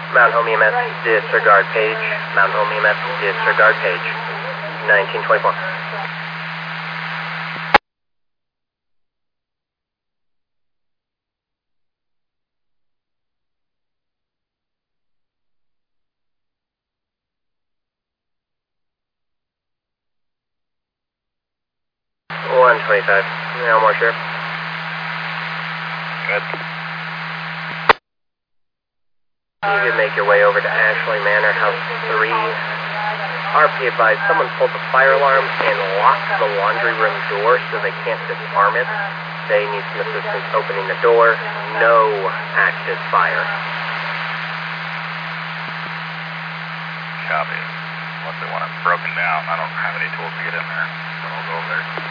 Mountain Home EMS, disregard page. Mountain Home EMS, disregard page. 1924. $125. Elmore Sheriff. Good. You can make your way over to Ashley Manor, House 3. RP advised someone pulled the fire alarm and locked the laundry room door so they can't disarm it. They need some assistance opening the door. No active fire. Copy. Unless they want it broken down. I don't have any tools to get in there, so I'll go over there.